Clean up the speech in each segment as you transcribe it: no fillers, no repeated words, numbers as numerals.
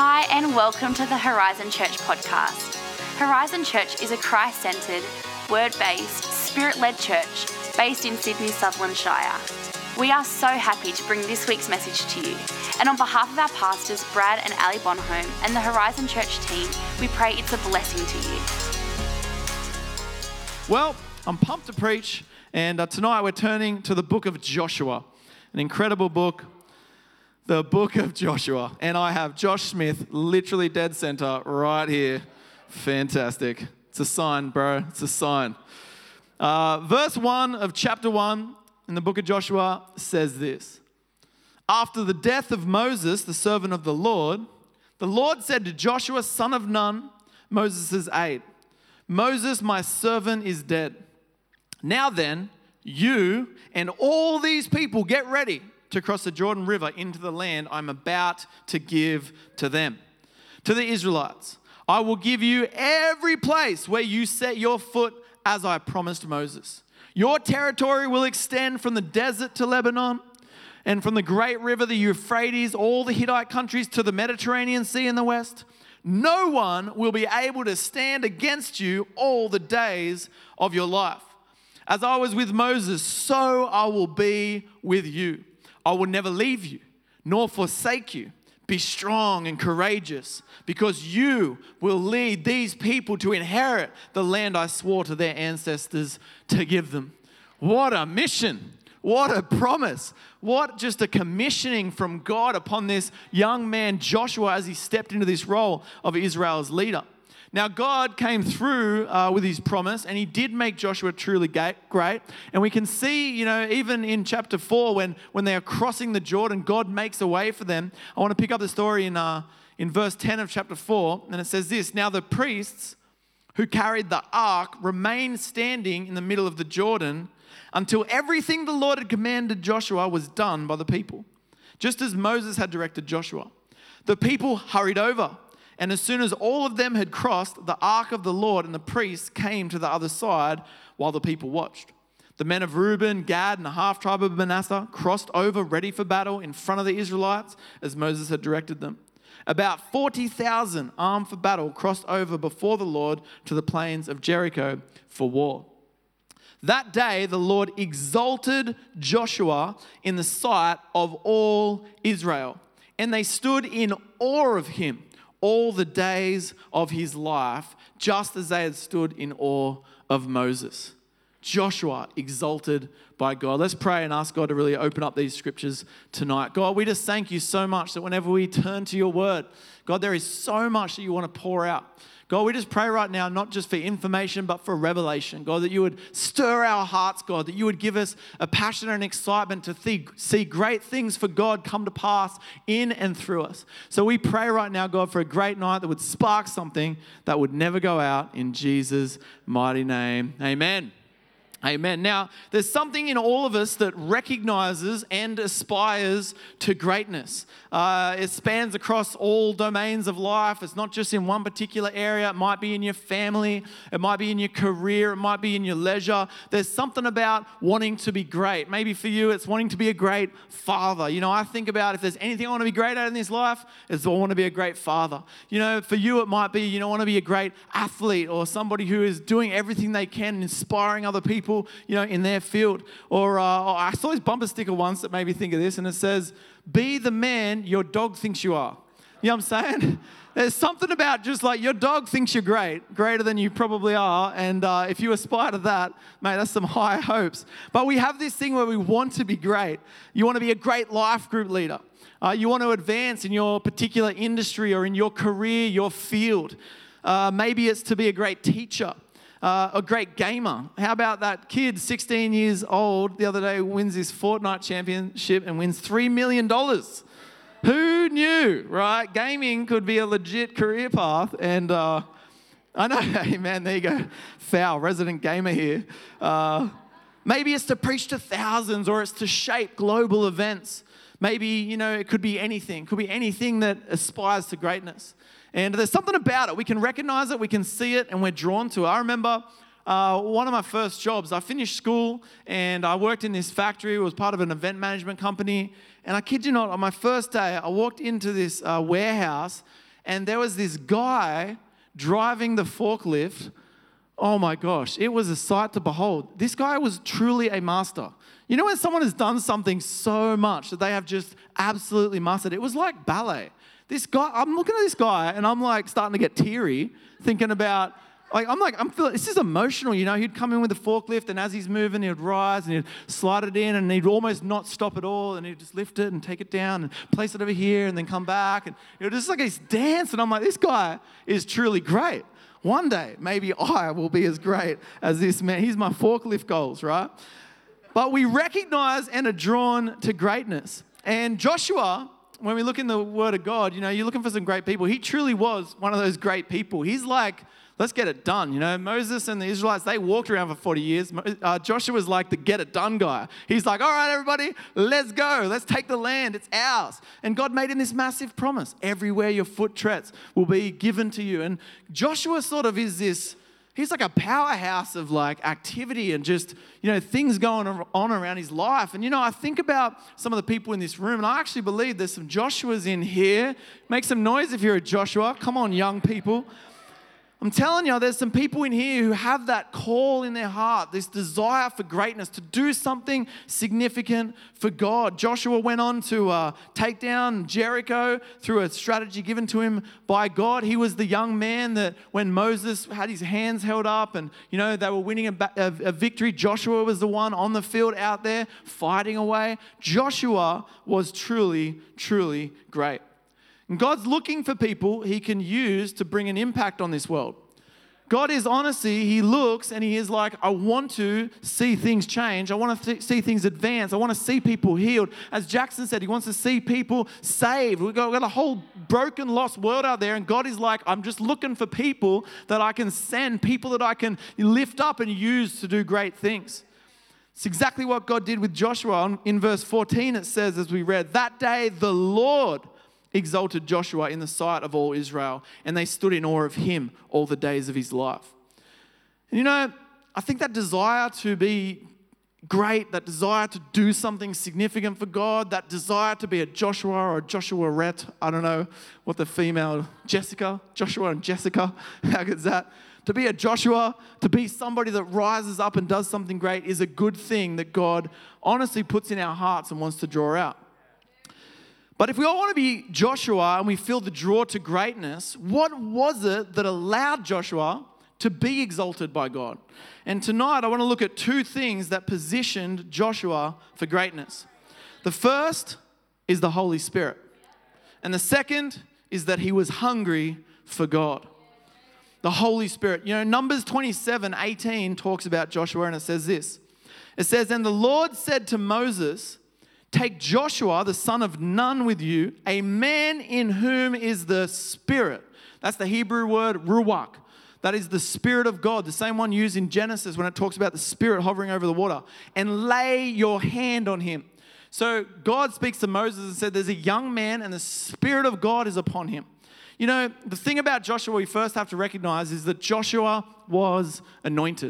Hi, and welcome to the Horizon Church podcast. Horizon Church is a Christ-centred, word-based, spirit-led church based in Sydney, Sutherland Shire. We are so happy to bring this week's message to you. And on behalf of our pastors, Brad and Ali Bonholm, and the Horizon Church team, we pray it's a blessing to you. Well, I'm pumped to preach, and tonight we're turning to the book of Joshua, an incredible book, the book of Joshua. And I have Josh Smith, literally dead center, right here. Fantastic. It's a sign, bro. It's a sign. Verse 1 of chapter 1 in the book of Joshua says this. After the death of Moses, the servant of the Lord said to Joshua, son of Nun, Moses' aide, Moses, my servant, is dead. Now then, you and all these people get ready to cross the Jordan River into the land I'm about to give to them, to the Israelites. I will give you every place where you set your foot as I promised Moses. Your territory will extend from the desert to Lebanon and from the great river, the Euphrates, all the Hittite countries to the Mediterranean Sea in the west. No one will be able to stand against you all the days of your life. As I was with Moses, so I will be with you. I will never leave you, nor forsake you. Be strong and courageous, because you will lead these people to inherit the land I swore to their ancestors to give them. What a mission. What a promise. What just a commissioning from God upon this young man, Joshua, as he stepped into this role of Israel's leader. Now, God came through with his promise, and he did make Joshua truly great. And we can see, even in chapter 4, when they are crossing the Jordan, God makes a way for them. I want to pick up the story in verse 10 of chapter 4, and it says this. Now, the priests who carried the ark remained standing in the middle of the Jordan until everything the Lord had commanded Joshua was done by the people, just as Moses had directed Joshua. The people hurried over. And as soon as all of them had crossed, the ark of the Lord and the priests came to the other side while the people watched. The men of Reuben, Gad, and the half-tribe of Manasseh crossed over ready for battle in front of the Israelites as Moses had directed them. About 40,000 armed for battle crossed over before the Lord to the plains of Jericho for war. That day, the Lord exalted Joshua in the sight of all Israel, and they stood in awe of him all the days of his life, just as they had stood in awe of Moses. Joshua exalted by God. Let's pray and ask God to really open up these scriptures tonight. God, we just thank you so much that whenever we turn to your word, God, there is so much that you want to pour out. God, we just pray right now, not just for information, but for revelation. God, that you would stir our hearts, God, that you would give us a passion and excitement to see great things for God come to pass in and through us. So we pray right now, God, for a great night that would spark something that would never go out in Jesus' mighty name. Amen. Amen. Now, there's something in all of us that recognizes and aspires to greatness. It spans across all domains of life. It's not just in one particular area. It might be in your family. It might be in your career. It might be in your leisure. There's something about wanting to be great. Maybe for you, it's wanting to be a great father. I think about if there's anything I want to be great at in this life, it's I want to be a great father. For you, it might be, I want to be a great athlete or somebody who is doing everything they can, inspiring other people, in their field. Or I saw this bumper sticker once that made me think of this, and it says, be the man your dog thinks you are. You know what I'm saying? There's something about just like your dog thinks you're greater than you probably are. And if you aspire to that, mate, that's some high hopes. But we have this thing where we want to be great. You want to be a great life group leader. You want to advance in your particular industry or in your career, your field. Maybe it's to be a great teacher. A great gamer. How about that kid, 16 years old, the other day wins this Fortnite championship and wins $3 million. Who knew, right? Gaming could be a legit career path. And I know, hey man, there you go. Foul, resident gamer here. Maybe it's to preach to thousands, or it's to shape global events. Maybe, it could be anything. It could be anything that aspires to greatness. And there's something about it. We can recognize it, we can see it, and we're drawn to it. I remember one of my first jobs, I finished school and I worked in this factory. It was part of an event management company. And I kid you not, on my first day, I walked into this warehouse and there was this guy driving the forklift. Oh my gosh, it was a sight to behold. This guy was truly a master. You know when someone has done something so much that they have just absolutely mastered, it was like ballet. This guy, I'm looking at this guy and I'm like starting to get teary thinking about, I'm feeling, this is emotional, you know. He'd come in with the forklift and as he's moving, he'd rise and he'd slide it in and he'd almost not stop at all and he'd just lift it and take it down and place it over here and then come back. And it was just like this dance and I'm like, this guy is truly great. One day, maybe I will be as great as this man. He's my forklift goals, right? But we recognize and are drawn to greatness. And Joshua, when we look in the Word of God, you know, you're looking for some great people. He truly was one of those great people. He's like, let's get it done. You know, Moses and the Israelites, they walked around for 40 years. Joshua was like the get it done guy. He's like, all right, everybody, let's go. Let's take the land. It's ours. And God made him this massive promise. Everywhere your foot treads will be given to you. And Joshua sort of is this, he's like a powerhouse of like activity and just, you know, things going on around his life. And, you know, I think about some of the people in this room and I actually believe there's some Joshuas in here. Make some noise if you're a Joshua. Come on, young people. I'm telling you, there's some people in here who have that call in their heart, this desire for greatness, to do something significant for God. Joshua went on to take down Jericho through a strategy given to him by God. He was the young man that when Moses had his hands held up and, you know, they were winning a victory, Joshua was the one on the field out there fighting away. Joshua was truly, truly great. And God's looking for people he can use to bring an impact on this world. God is honestly, he looks and he is like, I want to see things change. I want to see things advance. I want to see people healed. As Jackson said, he wants to see people saved. We've got a whole broken, lost world out there. And God is like, I'm just looking for people that I can send, people that I can lift up and use to do great things. It's exactly what God did with Joshua. In verse 14, it says, as we read, that day the Lord exalted Joshua in the sight of all Israel, and they stood in awe of him all the days of his life. And you know, I think that desire to be great, that desire to do something significant for God, that desire to be a Joshua or a Joshua-rette, I don't know what the female, Joshua and Jessica, how good is that? To be a Joshua, to be somebody that rises up and does something great is a good thing that God honestly puts in our hearts and wants to draw out. But if we all want to be Joshua and we feel the draw to greatness, what was it that allowed Joshua to be exalted by God? And tonight I want to look at two things that positioned Joshua for greatness. The first is the Holy Spirit. And the second is that he was hungry for God. The Holy Spirit. You know, Numbers 27:18 talks about Joshua and it says this. It says, and the Lord said to Moses, take Joshua, the son of Nun, with you, a man in whom is the Spirit. That's the Hebrew word ruach. That is the Spirit of God, the same one used in Genesis when it talks about the Spirit hovering over the water. And lay your hand on him. So God speaks to Moses and said, there's a young man and the Spirit of God is upon him. You know, the thing about Joshua we first have to recognize is that Joshua was anointed.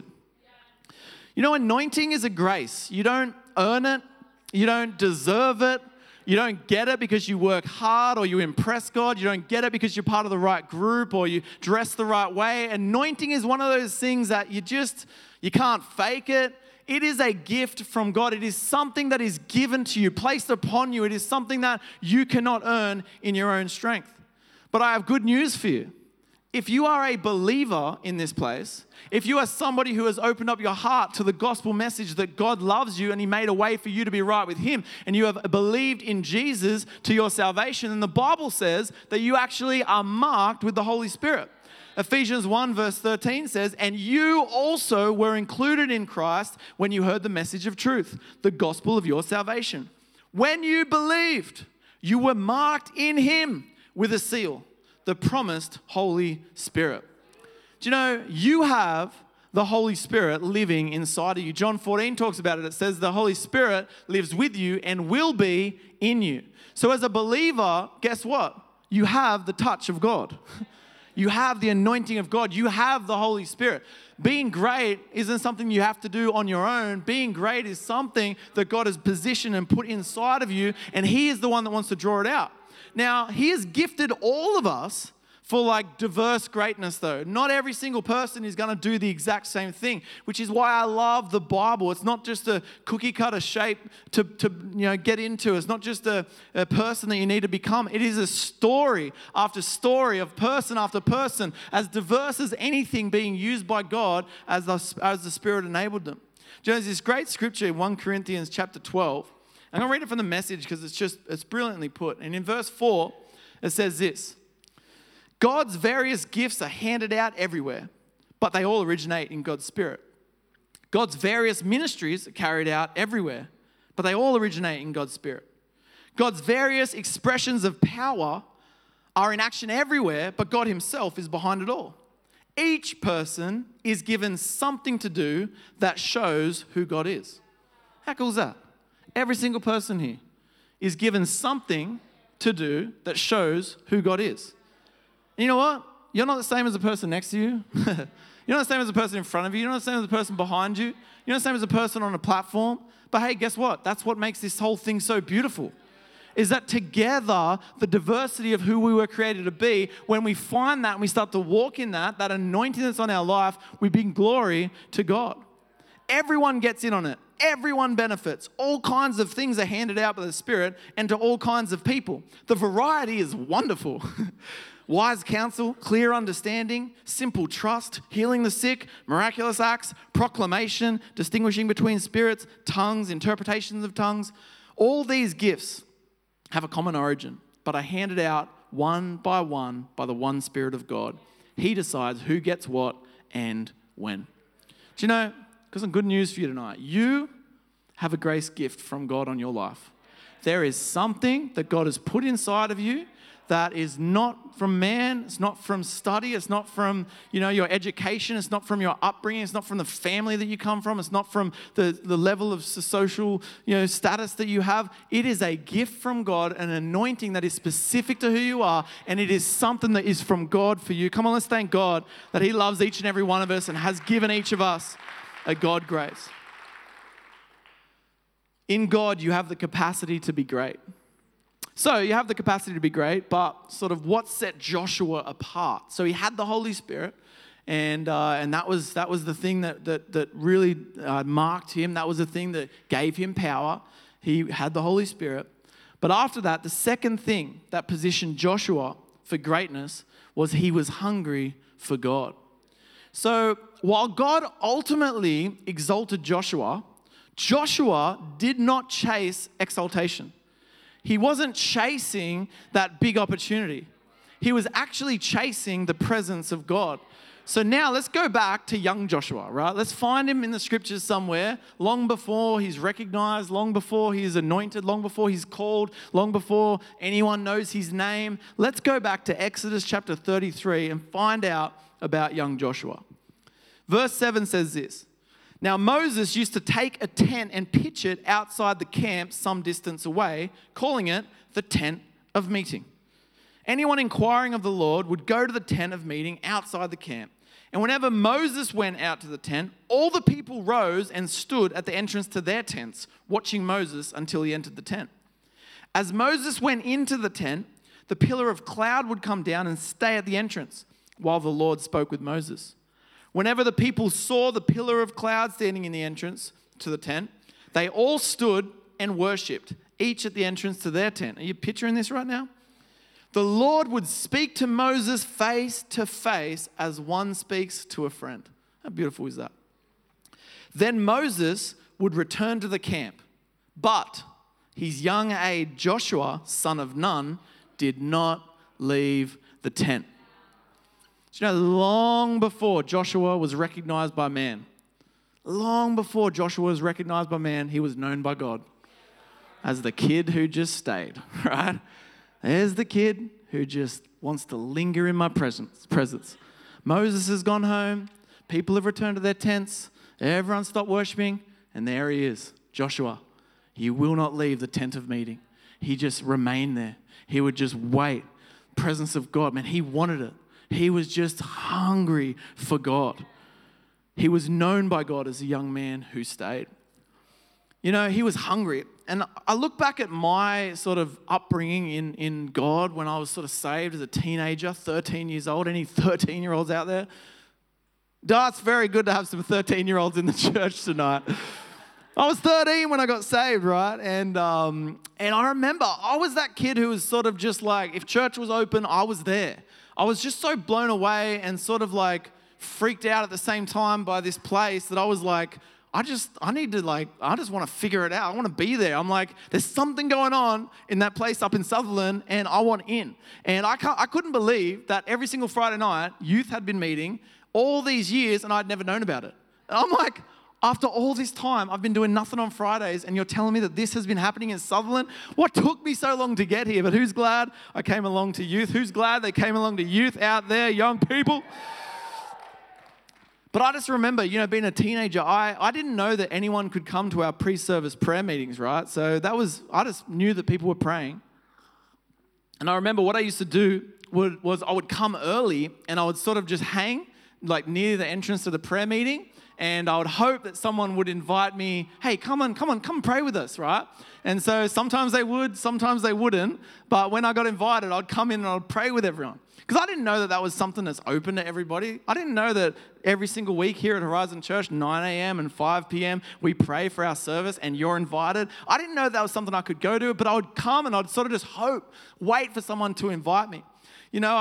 You know, anointing is a grace. You don't earn it. You don't deserve it. You don't get it because you work hard or you impress God. You don't get it because you're part of the right group or you dress the right way. Anointing is one of those things that you can't fake it. It is a gift from God. It is something that is given to you, placed upon you. It is something that you cannot earn in your own strength. But I have good news for you. If you are a believer in this place, if you are somebody who has opened up your heart to the gospel message that God loves you and he made a way for you to be right with him, and you have believed in Jesus to your salvation, then the Bible says that you actually are marked with the Holy Spirit. Ephesians 1 verse 13 says, and you also were included in Christ when you heard the message of truth, the gospel of your salvation. When you believed, you were marked in him with a seal, the promised Holy Spirit. Do you know, you have the Holy Spirit living inside of you. John 14 talks about it. It says the Holy Spirit lives with you and will be in you. So as a believer, guess what? You have the touch of God. You have the anointing of God. You have the Holy Spirit. Being great isn't something you have to do on your own. Being great is something that God has positioned and put inside of you, and he is the one that wants to draw it out. Now, he has gifted all of us for like diverse greatness though. Not every single person is going to do the exact same thing, which is why I love the Bible. It's not just a cookie cutter shape to get into. It's not just a person that you need to become. It is a story after story of person after person, as diverse as anything being used by God as the Spirit enabled them. There's this great scripture in 1 Corinthians chapter 12. I'm going to read it from the Message because it's brilliantly put. And in verse 4, it says this: God's various gifts are handed out everywhere, but they all originate in God's Spirit. God's various ministries are carried out everywhere, but they all originate in God's Spirit. God's various expressions of power are in action everywhere, but God Himself is behind it all. Each person is given something to do that shows who God is. How cool is that? Every single person here is given something to do that shows who God is. And you know what? You're not the same as the person next to you. You're not the same as the person in front of you. You're not the same as the person behind you. You're not the same as the person on a platform. But hey, guess what? That's what makes this whole thing so beautiful. Is that together, the diversity of who we were created to be, when we find that and we start to walk in that anointing that's on our life, we bring glory to God. Everyone gets in on it. Everyone benefits. All kinds of things are handed out by the Spirit and to all kinds of people. The variety is wonderful. Wise counsel, clear understanding, simple trust, healing the sick, miraculous acts, proclamation, distinguishing between spirits, tongues, interpretations of tongues. All these gifts have a common origin, but are handed out one by the one Spirit of God. He decides who gets what and when. Do you know, got some good news for you tonight. You have a grace gift from God on your life. There is something that God has put inside of you that is not from man, it's not from study, it's not from, your education, it's not from your upbringing, it's not from the family that you come from, it's not from the level of social, status that you have. It is a gift from God, an anointing that is specific to who you are, and it is something that is from God for you. Come on, let's thank God that He loves each and every one of us and has given each of us a God grace. In God, you have the capacity to be great. So you have the capacity to be great, but sort of what set Joshua apart? So he had the Holy Spirit, and that was the thing that really marked him. That was the thing that gave him power. He had the Holy Spirit. But after that, the second thing that positioned Joshua for greatness was he was hungry for God. So while God ultimately exalted Joshua, Joshua did not chase exaltation. He wasn't chasing that big opportunity. He was actually chasing the presence of God. So now let's go back to young Joshua, right? Let's find him in the scriptures somewhere, long before he's recognized, long before he's anointed, long before he's called, long before anyone knows his name. Let's go back to Exodus chapter 33 and find out about young Joshua. Verse 7 says this: Now Moses used to take a tent and pitch it outside the camp some distance away, calling it the tent of meeting. Anyone inquiring of the Lord would go to the tent of meeting outside the camp. And whenever Moses went out to the tent, all the people rose and stood at the entrance to their tents, watching Moses until he entered the tent. As Moses went into the tent, the pillar of cloud would come down and stay at the entrance while the Lord spoke with Moses. Whenever the people saw the pillar of cloud standing in the entrance to the tent, they all stood and worshipped, each at the entrance to their tent. Are you picturing this right now? The Lord would speak to Moses face to face as one speaks to a friend. How beautiful is that? Then Moses would return to the camp, but his young aide Joshua, son of Nun, did not leave the tent. You know, long before Joshua was recognized by man, he was known by God as the kid who just stayed, right? There's the kid who just wants to linger in my presence. Moses has gone home. People have returned to their tents. Everyone stopped worshiping. And there he is, Joshua. He will not leave the tent of meeting. He just remained there. He would just wait. Presence of God, man, he wanted it. He was just hungry for God. He was known by God as a young man who stayed. You know, he was hungry. And I look back at my sort of upbringing in God when I was sort of saved as a teenager, 13 years old. Any 13-year-olds out there? It's very good to have some 13-year-olds in the church tonight. I was 13 when I got saved, right? And I remember I was that kid who was sort of just like, if church was open, I was there. I was just so blown away and sort of like freaked out at the same time by this place that I was like, I just want to figure it out. I want to be there. I'm like, there's something going on in that place up in Sutherland and I want in. And I couldn't believe that every single Friday night, youth had been meeting all these years and I'd never known about it. And I'm like, after all this time, I've been doing nothing on Fridays and you're telling me that this has been happening in Sutherland? What took me so long to get here? But who's glad I came along to youth? Who's glad they came along to youth out there, young people? But I just remember, you know, being a teenager, I didn't know that anyone could come to our pre-service prayer meetings, right? So I just knew that people were praying. And I remember what I used to do was I would come early and I would sort of just hang like near the entrance to the prayer meeting. And I would hope that someone would invite me, hey, come pray with us, right? And so sometimes they would, sometimes they wouldn't. But when I got invited, I'd come in and I'd pray with everyone. Because I didn't know that was something that's open to everybody. I didn't know that every single week here at Horizon Church, 9 a.m. and 5 p.m., we pray for our service and you're invited. I didn't know that was something I could go to, but I would come and I'd sort of just wait for someone to invite me. You know,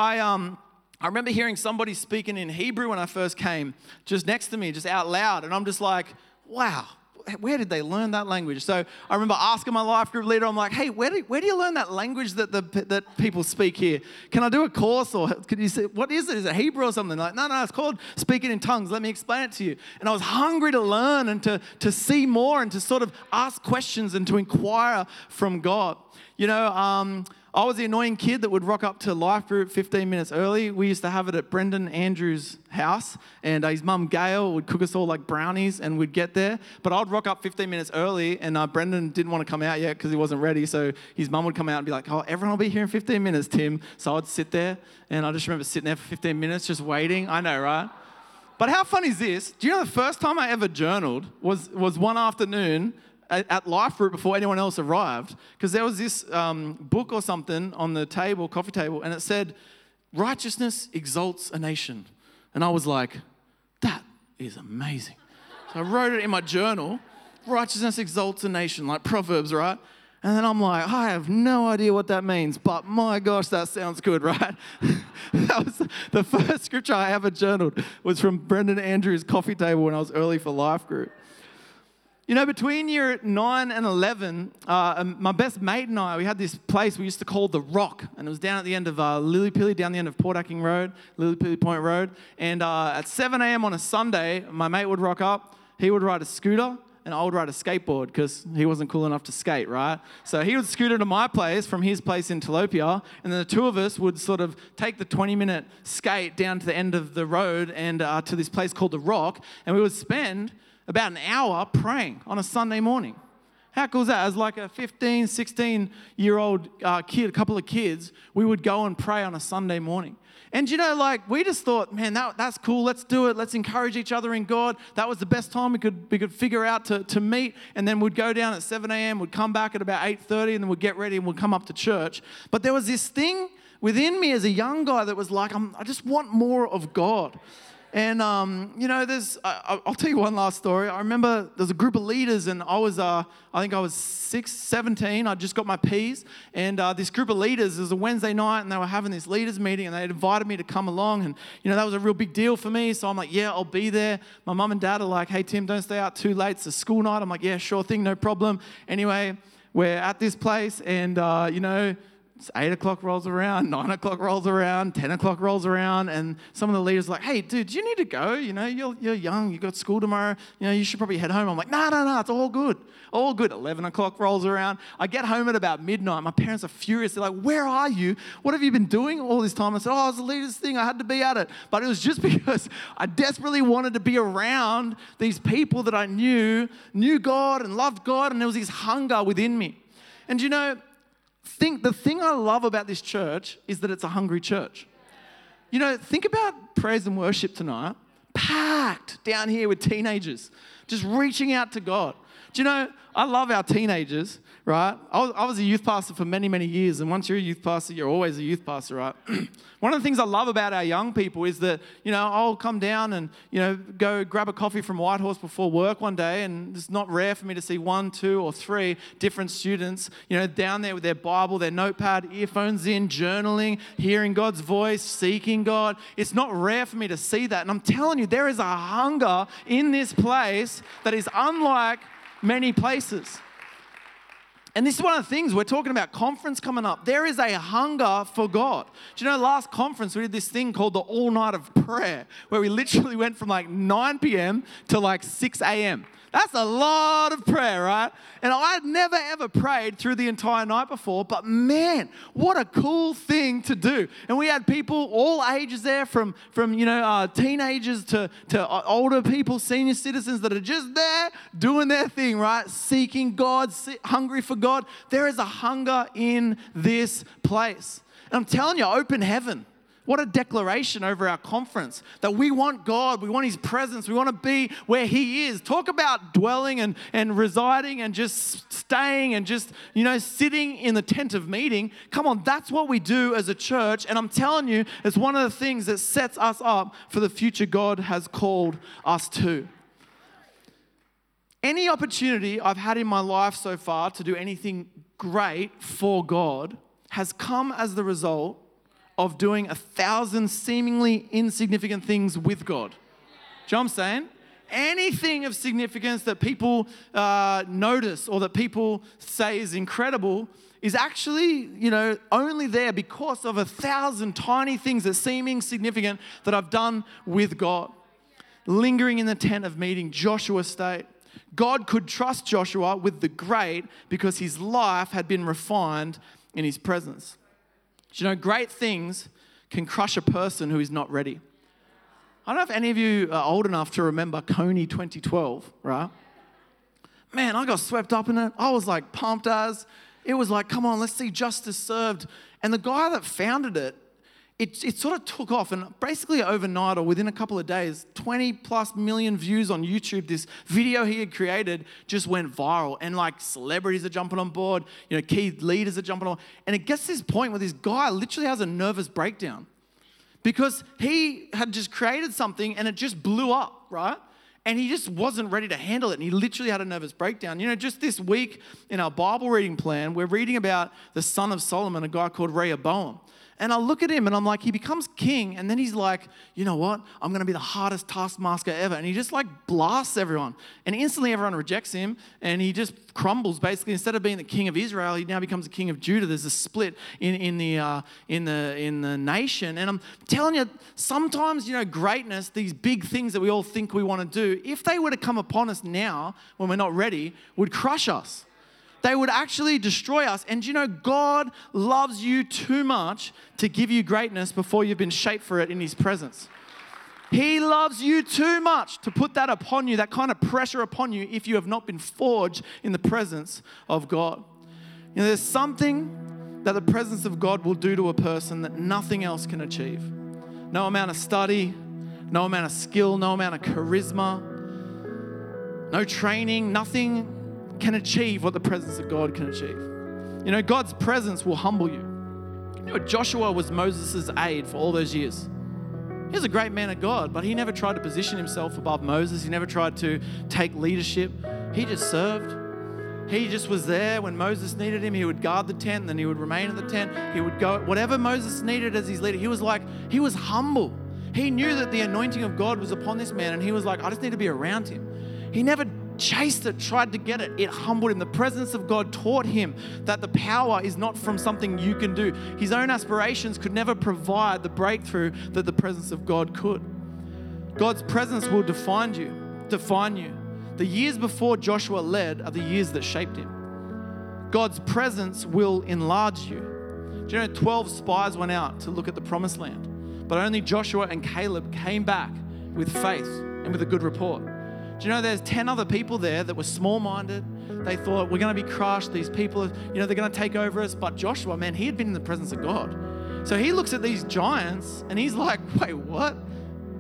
I remember hearing somebody speaking in Hebrew when I first came, just next to me, just out loud. And I'm just like, wow, where did they learn that language? So I remember asking my life group leader, I'm like, hey, where do you learn that language that people speak here? Can I do a course? Or could you say, what is it? Is it Hebrew or something? Like, no, it's called speaking in tongues. Let me explain it to you. And I was hungry to learn and to see more and to sort of ask questions and to inquire from God. You know, I was the annoying kid that would rock up to life group 15 minutes early. We used to have it at Brendan Andrews' house, and his mum Gail would cook us all like brownies, and we'd get there. But I'd rock up 15 minutes early, and Brendan didn't want to come out yet because he wasn't ready. So his mum would come out and be like, "Oh, everyone will be here in 15 minutes, Tim." So I'd sit there, and I just remember sitting there for 15 minutes just waiting. I know, right? But how fun is this? Do you know the first time I ever journaled was one afternoon at life group before anyone else arrived, because there was this book or something on the table, coffee table, and it said, "Righteousness exalts a nation." And I was like, that is amazing. So I wrote it in my journal, "Righteousness exalts a nation," like Proverbs, right? And then I'm like, I have no idea what that means, but my gosh, that sounds good, right? That was the first scripture I ever journaled was from Brendan Andrews' coffee table when I was early for life group. You know, between year 9 and 11, my best mate and I, we had this place we used to call The Rock. And it was down at the end of Lillypilly, down the end of Port Hacking Road, Lillypilly Point Road. And at 7 a.m. on a Sunday, my mate would rock up. He would ride a scooter, and I would ride a skateboard because he wasn't cool enough to skate, right? So he would scooter to my place from his place in Tilapia, and then the two of us would sort of take the 20-minute skate down to the end of the road and to this place called The Rock, and we would spend about an hour praying on a Sunday morning. How cool is that? As like a 15, 16-year-old kid, a couple of kids, we would go and pray on a Sunday morning. And you know, like, we just thought, man, that's cool. Let's do it. Let's encourage each other in God. That was the best time we could figure out to meet. And then we'd go down at 7 a.m., we'd come back at about 8:30, and then we'd get ready and we'd come up to church. But there was this thing within me as a young guy that was like, I just want more of God. And, you know, I'll tell you one last story. I remember there's a group of leaders, and I think I was 17. I just got my P's. And this group of leaders, it was a Wednesday night, and they were having this leaders meeting, and they had invited me to come along. And, you know, that was a real big deal for me. So I'm like, yeah, I'll be there. My mum and dad are like, hey, Tim, don't stay out too late. It's a school night. I'm like, yeah, sure thing, no problem. Anyway, we're at this place, and, you know, it's 8 o'clock rolls around, 9 o'clock rolls around, 10 o'clock rolls around, and some of the leaders are like, hey, dude, you need to go. You know, you're young, you got school tomorrow. You know, you should probably head home. I'm like, no, it's all good. All good. 11 o'clock rolls around. I get home at about midnight. My parents are furious. They're like, where are you? What have you been doing all this time? I said, it was the leaders thing. I had to be at it. But it was just because I desperately wanted to be around these people that I knew God and loved God, and there was this hunger within me. And you know, the thing I love about this church is that it's a hungry church. You know, think about praise and worship tonight, packed down here with teenagers, just reaching out to God, Do you know, I love our teenagers, right? I was a youth pastor for many, many years. And once you're a youth pastor, you're always a youth pastor, right? One of the things I love about our young people is that, I'll come down and, go grab a coffee from Whitehorse before work one day. And it's not rare for me to see 1, 2, or 3 different students, down there with their Bible, their notepad, earphones in, journaling, hearing God's voice, seeking God. It's not rare for me to see that. And I'm telling you, there is a hunger in this place that is unlike many places. And this is one of the things, we're talking about conference coming up. There is a hunger for God. Do you know, last conference we did this thing called the All Night of Prayer, where we literally went from 9 p.m. to 6 a.m. That's a lot of prayer, right? And I'd never ever prayed through the entire night before, but man, what a cool thing to do. And we had people all ages there, from teenagers to older people, senior citizens that are just there doing their thing, right? Seeking God, hungry for God. There is a hunger in this place. And I'm telling you, open heaven. What a declaration over our conference, that we want God, we want His presence, we want to be where He is. Talk about dwelling and residing and just staying and just, sitting in the tent of meeting. Come on, that's what we do as a church. And I'm telling you, it's one of the things that sets us up for the future God has called us to. Any opportunity I've had in my life so far to do anything great for God has come as the result of doing 1,000 seemingly insignificant things with God. Do you know what I'm saying? Anything of significance that people notice or that people say is incredible is actually, only there because of 1,000 tiny things that seem insignificant that I've done with God. Lingering in the tent of meeting, Joshua State. God could trust Joshua with the great because his life had been refined in His presence. Great things can crush a person who is not ready. I don't know if any of you are old enough to remember Coney 2012, right? Man, I got swept up in it. I was pumped as. It was come on, let's see justice served. And the guy that founded it, it sort of took off, and basically overnight or within a couple of days, 20+ million views on YouTube. This video he had created just went viral, and celebrities are jumping on board, key leaders are jumping on, and it gets to this point where this guy literally has a nervous breakdown because he had just created something and it just blew up, right? And he just wasn't ready to handle it, and he literally had a nervous breakdown. Just this week in our Bible reading plan, we're reading about the son of Solomon, a guy called Rehoboam. And I look at him and I'm he becomes king, and then he's you know what? I'm going to be the hardest taskmaster ever. And he just blasts everyone. And instantly everyone rejects him, and he just crumbles basically. Instead of being the king of Israel, he now becomes the king of Judah. There's a split in the nation. And I'm telling you, sometimes, greatness, these big things that we all think we want to do, if they were to come upon us now when we're not ready, would crush us. They would actually destroy us. And God loves you too much to give you greatness before you've been shaped for it in His presence. He loves you too much to put that upon you, that kind of pressure upon you, if you have not been forged in the presence of God. There's something that the presence of God will do to a person that nothing else can achieve. No amount of study, no amount of skill, no amount of charisma, no training, nothing can achieve what the presence of God can achieve. God's presence will humble you. Joshua was Moses' aide for all those years. He was a great man of God, but he never tried to position himself above Moses. He never tried to take leadership. He just served. He just was there when Moses needed him. He would guard the tent, and then he would remain in the tent. He would go, whatever Moses needed as his leader. He was humble. He knew that the anointing of God was upon this man, and he was I just need to be around him. He never chased it, tried to get it. It humbled him. The presence of God taught him that the power is not from something you can do. His own aspirations could never provide the breakthrough that the presence of God could. God's presence will define you. The years before Joshua led are the years that shaped him. God's presence will enlarge you. Do you know 12 spies went out to look at the promised land, but only Joshua and Caleb came back with faith and with a good report. Do you know there's 10 other people there that were small-minded? They thought, we're going to be crushed. These people, they're going to take over us. But Joshua, man, he had been in the presence of God. So he looks at these giants and he's wait, what?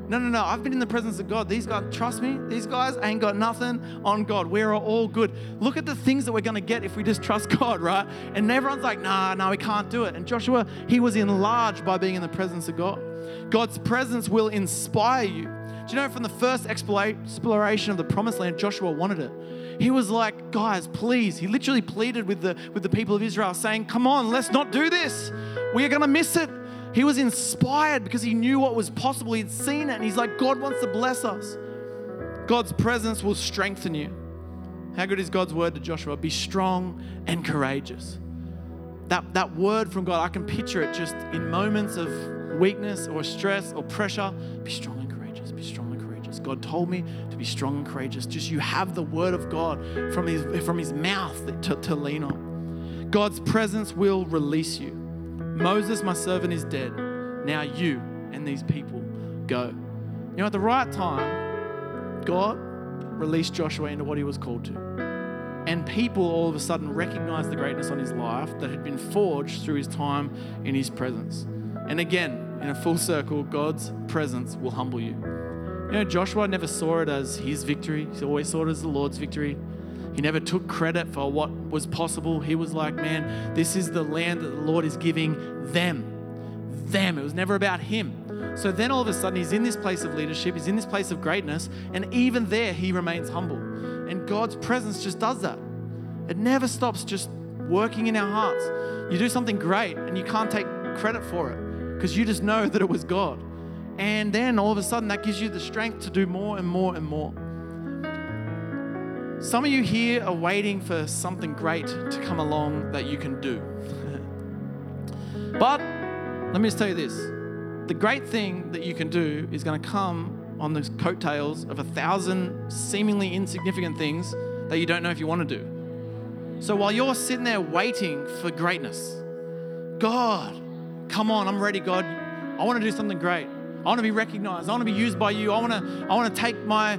No, I've been in the presence of God. These guys, trust me, these guys ain't got nothing on God. We're all good. Look at the things that we're going to get if we just trust God, right? And everyone's like, no, we can't do it. And Joshua, he was enlarged by being in the presence of God. God's presence will inspire you. Do you know, from the first exploration of the promised land, Joshua wanted it. He was like, guys, please. He literally pleaded with the people of Israel saying, come on, let's not do this. We are going to miss it. He was inspired because he knew what was possible. He'd seen it, and he's like, God wants to bless us. God's presence will strengthen you. How good is God's word to Joshua? Be strong and courageous. That word from God, I can picture it just in moments of weakness or stress or pressure. Be strong and courageous. Be strong and courageous. God told me to be strong and courageous. Just you have the word of God from his mouth to lean on. God's presence will release you. Moses, my servant, is dead. Now you and these people go. You know, at the right time, God released Joshua into what he was called to. And people all of a sudden recognized the greatness on his life that had been forged through his time in his presence. And again, in a full circle, God's presence will humble you. You know, Joshua never saw it as his victory. He always saw it as the Lord's victory. He never took credit for what was possible. He was like, man, this is the land that the Lord is giving them. It was never about him. So then all of a sudden he's in this place of leadership. He's in this place of greatness. And even there he remains humble. And God's presence just does that. It never stops just working in our hearts. You do something great and you can't take credit for it because you just know that it was God. And then all of a sudden that gives you the strength to do more and more and more. Some of you here are waiting for something great to come along that you can do. But let me just tell you this. The great thing that you can do is going to come on the coattails of 1,000 seemingly insignificant things that you don't know if you want to do. So while you're sitting there waiting for greatness, God, come on, I'm ready, God. I want to do something great. I want to be recognized. I want to be used by you. I want to take my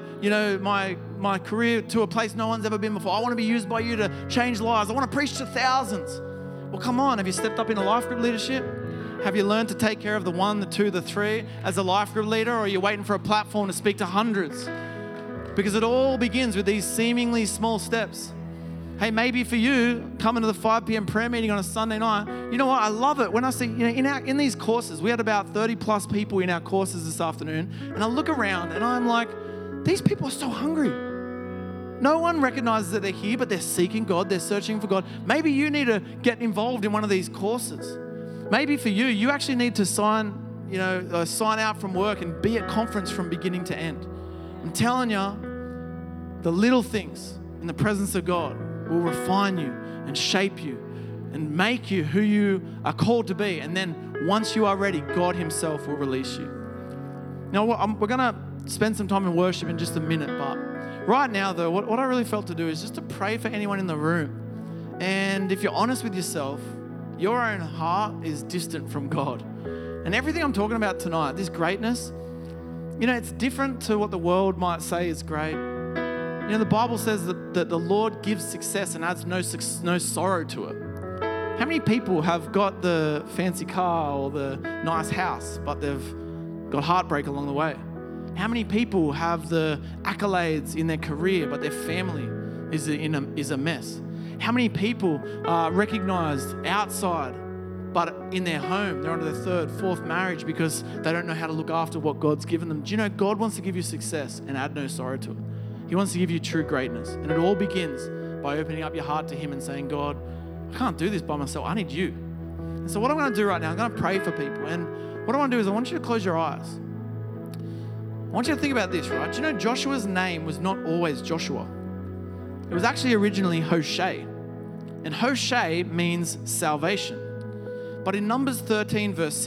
career to a place no one's ever been before. I want to be used by you to change lives. I want to preach to thousands. Well, come on. Have you stepped up in a life group leadership? Have you learned to take care of the 1, the 2, the 3 as a life group leader, or are you waiting for a platform to speak to hundreds? Because it all begins with these seemingly small steps. Hey, maybe for you, coming to the 5 p.m. prayer meeting on a Sunday night, you know what? I love it when I see, in these courses, we had about 30 plus people in our courses this afternoon, and I look around and I'm like, these people are so hungry. No one recognizes that they're here, but they're seeking God. They're searching for God. Maybe you need to get involved in one of these courses. Maybe for you, you actually need to sign out from work and be at conference from beginning to end. I'm telling you, the little things in the presence of God will refine you and shape you and make you who you are called to be. And then once you are ready, God himself will release you. Now, we're going to spend some time in worship in just a minute, but right now, though, what I really felt to do is just to pray for anyone in the room. And if you're honest with yourself, your own heart is distant from God. And everything I'm talking about tonight, this greatness, it's different to what the world might say is great. The Bible says that the Lord gives success and adds no sorrow to it. How many people have got the fancy car or the nice house, but they've got heartbreak along the way? How many people have the accolades in their career, but their family is a mess? How many people are recognized outside, but in their home, they're under their 3rd, 4th marriage because they don't know how to look after what God's given them? Do you know God wants to give you success and add no sorrow to it? He wants to give you true greatness. And it all begins by opening up your heart to him and saying, God, I can't do this by myself. I need you. And so what I'm going to do right now, I'm going to pray for people. And what I want to do is I want you to close your eyes. I want you to think about this, right? Do you know Joshua's name was not always Joshua? It was actually originally Hoshea. And Hoshea means salvation. But in Numbers 13, verse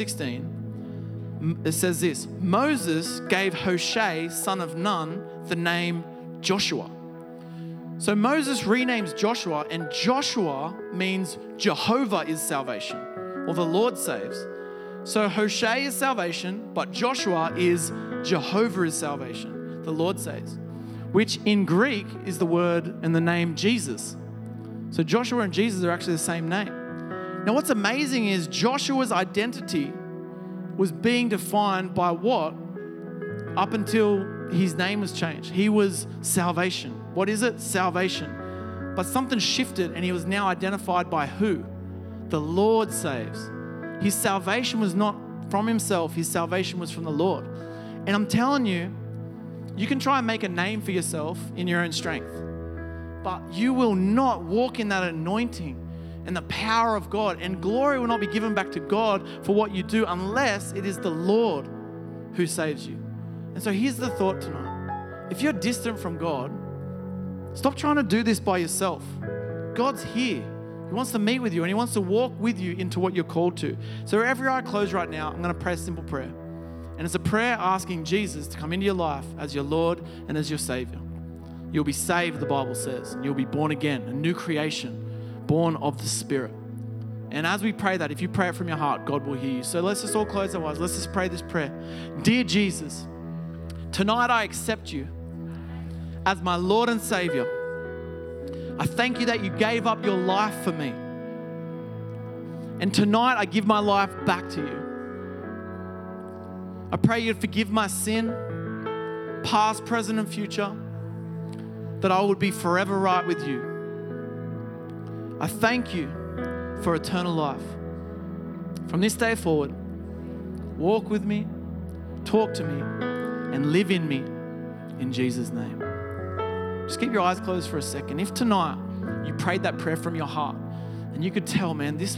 16, it says this: Moses gave Hoshea, son of Nun, the name Joshua. So Moses renames Joshua, and Joshua means Jehovah is salvation, or the Lord saves. So Hoshea is salvation, but Joshua is Jehovah is salvation, the Lord saves, which in Greek is the word and the name Jesus. So Joshua and Jesus are actually the same name. Now what's amazing is Joshua's identity was being defined by what up until his name was changed. He was salvation. What is it? Salvation. But something shifted and he was now identified by who? The Lord saves. His salvation was not from himself. His salvation was from the Lord. And I'm telling you, you can try and make a name for yourself in your own strength, but you will not walk in that anointing and the power of God, and glory will not be given back to God for what you do unless it is the Lord who saves you. And so here's the thought tonight. If you're distant from God, stop trying to do this by yourself. God's here. He wants to meet with you and he wants to walk with you into what you're called to. So every eye closed right now, I'm going to pray a simple prayer. And it's a prayer asking Jesus to come into your life as your Lord and as your Savior. You'll be saved, the Bible says. You'll be born again, a new creation, born of the Spirit. And as we pray that, if you pray it from your heart, God will hear you. So let's just all close our eyes. Let's just pray this prayer. Dear Jesus, tonight I accept you as my Lord and Savior. I thank you that you gave up your life for me. And tonight I give my life back to you. I pray you'd forgive my sin, past, present, and future, that I would be forever right with you. I thank you for eternal life. From this day forward, walk with me, talk to me, and live in me in Jesus' name. Just keep your eyes closed for a second. If tonight you prayed that prayer from your heart and you could tell, man, this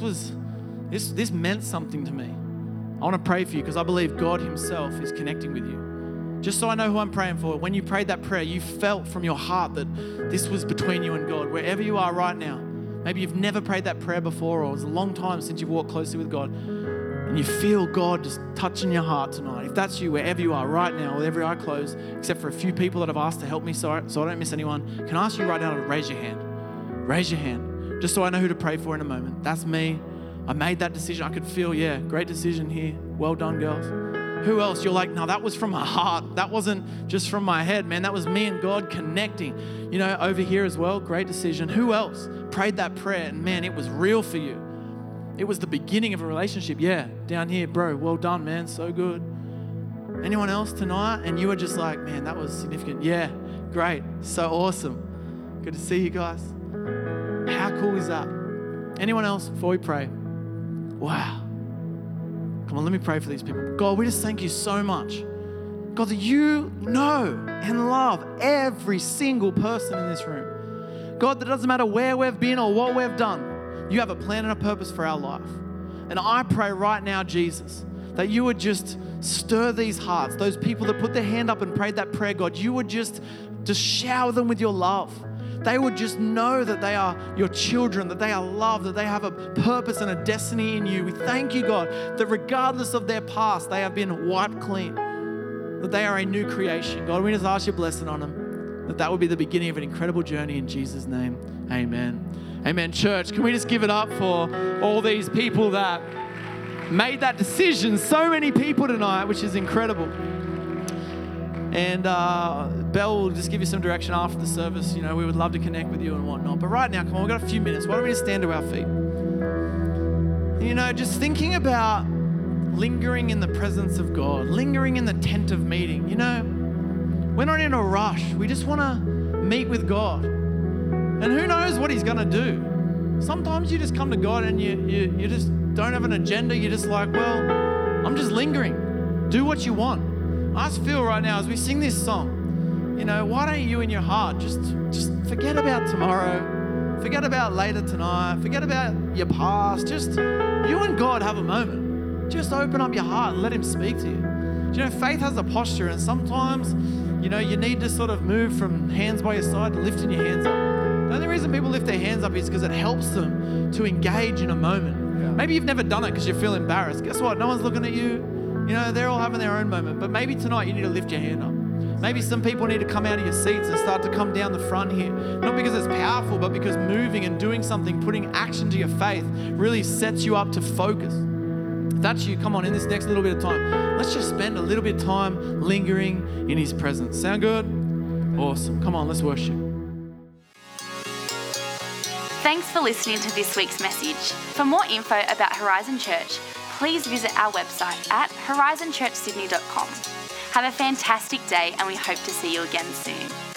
meant something to me, I want to pray for you because I believe God himself is connecting with you. Just so I know who I'm praying for, when you prayed that prayer, you felt from your heart that this was between you and God. Wherever you are right now, maybe you've never prayed that prayer before, or it's a long time since you've walked closely with God, and you feel God just touching your heart tonight. If that's you, wherever you are right now, with every eye closed, except for a few people that have asked to help me so I don't miss anyone, can I ask you right now to raise your hand? Raise your hand, just so I know who to pray for in a moment. That's me. I made that decision. I could feel, great decision here. Well done, girls. Who else? You're like, no, that was from my heart. That wasn't just from my head, man. That was me and God connecting. Over here as well, great decision. Who else prayed that prayer and man, it was real for you? It was the beginning of a relationship. Yeah, down here, bro, well done, man. So good. Anyone else tonight? And you were just like, man, that was significant. Yeah, great. So awesome. Good to see you guys. How cool is that? Anyone else before we pray? Wow. Come on, let me pray for these people. God, we just thank you so much. God, that you know and love every single person in this room. God, that it doesn't matter where we've been or what we've done, you have a plan and a purpose for our life. And I pray right now, Jesus, that you would just stir these hearts, those people that put their hand up and prayed that prayer, God, you would just shower them with your love. They would just know that they are your children, that they are loved, that they have a purpose and a destiny in you. We thank you, God, that regardless of their past, they have been wiped clean, that they are a new creation. God, we just ask your blessing on them, that would be the beginning of an incredible journey in Jesus' name. Amen. Amen. Church, can we just give it up for all these people that made that decision? So many people tonight, which is incredible. And Belle will just give you some direction after the service. We would love to connect with you and whatnot. But right now, come on, we've got a few minutes. Why don't we just stand to our feet? Just thinking about lingering in the presence of God, lingering in the tent of meeting. We're not in a rush. We just want to meet with God. And who knows what he's going to do? Sometimes you just come to God and you just don't have an agenda. You're just like, well, I'm just lingering. Do what you want. I just feel right now as we sing this song, why don't you in your heart just forget about tomorrow, forget about later tonight, forget about your past. Just you and God have a moment. Just open up your heart and let him speak to you. Faith has a posture, and sometimes, you need to sort of move from hands by your side to lifting your hands up. The only reason people lift their hands up is because it helps them to engage in a moment. Yeah. Maybe you've never done it because you feel embarrassed. Guess what? No one's looking at you. They're all having their own moment. But maybe tonight you need to lift your hand up. Maybe some people need to come out of your seats and start to come down the front here. Not because it's powerful, but because moving and doing something, putting action to your faith really sets you up to focus. If that's you, come on, in this next little bit of time, let's just spend a little bit of time lingering in his presence. Sound good? Awesome. Come on, let's worship. Thanks for listening to this week's message. For more info about Horizon Church, please visit our website at horizonchurchsydney.com. Have a fantastic day, and we hope to see you again soon.